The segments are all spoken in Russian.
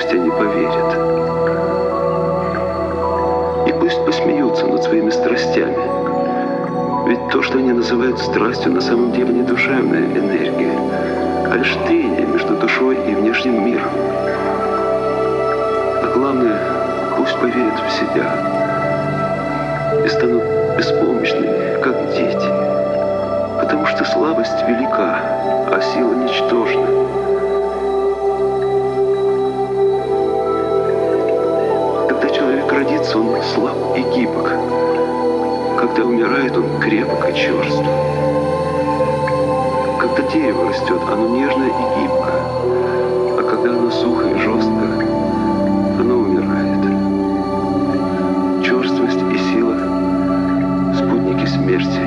пусть они поверят. И пусть посмеются над своими страстями. Ведь то, что они называют страстью, на самом деле не душевная энергия, а лишь трение между душой и внешним миром. А главное, пусть поверят в себя и станут беспомощными, как дети. Потому что слабость велика, а сила ничтожна. Когда человек родится, он слаб и гибок. Когда умирает, он крепок и черств. Когда дерево растет, оно нежно и гибко. А когда оно сухо и жестко, оно умирает. Черствость и сила — спутники смерти.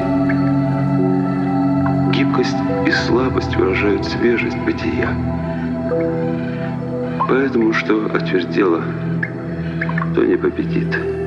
Гибкость и слабость выражают свежесть бытия. Поэтому что отвердело, то не победит.